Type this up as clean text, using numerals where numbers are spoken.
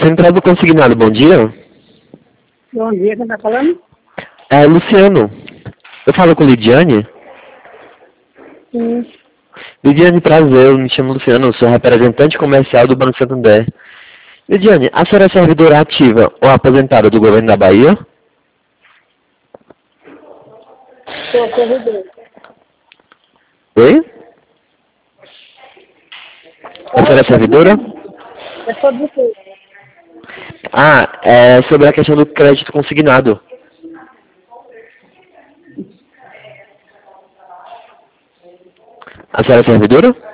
Central do Consignado, bom dia. Bom dia, quem está falando? É Luciano. Eu falo com Lidiane. Sim. Lidiane, prazer, eu me chamo Luciano, sou representante comercial do Banco Santander. Lidiane, a senhora é servidora ativa ou aposentada do governo da Bahia? Sou servidor. Oi? A senhora é servidora? É sobre o quê? Ah, é sobre a questão do crédito consignado. A senhora é servidora?